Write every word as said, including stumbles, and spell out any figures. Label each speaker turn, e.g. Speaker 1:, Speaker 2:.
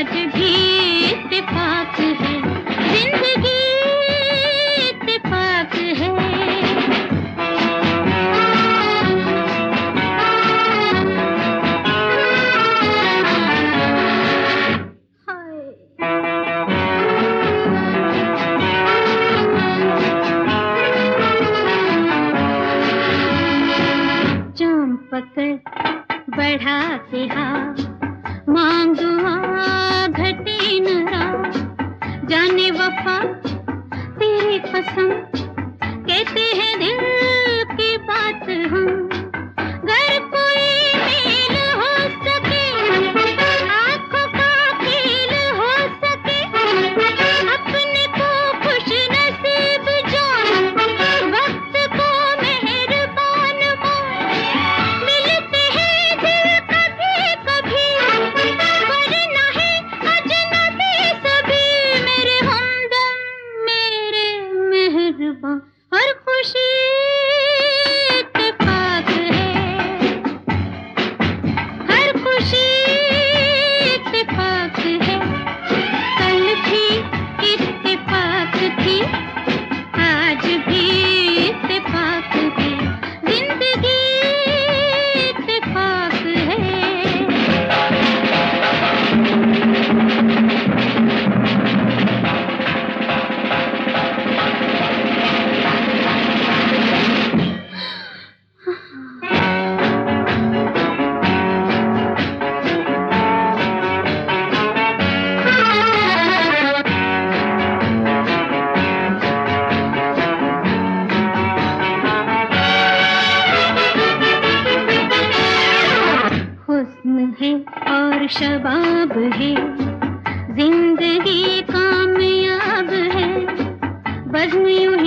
Speaker 1: आज भी इत्तेफाक है, जिंदगी इत्तेफाक है। जाम पकड़ बढ़ा के हाँ मांगुआ घटे न रात, जाने वफा तेरी कसम कहते हैं दिल की बात हम। घर कोई मेल हो सके, आँखों का खेल हो सके, अपने को खुश नसीब जान, वक्त को मेहरबान मान। मिलते हैं दिल कभी कभी, वरना है अजनबी सभी। मेरे हमदम मेरे मेहरबान, हर खुशी इत्तेफाक है, हर खुशी इत्तेफाक है। कल भी इत्तेफाक थी, आज भी इत्तेफाक है, जिंदगी इत्तेफाक है। हुस्न है और शबाब है, जिंदगी कामयाब है, बज़्म यूं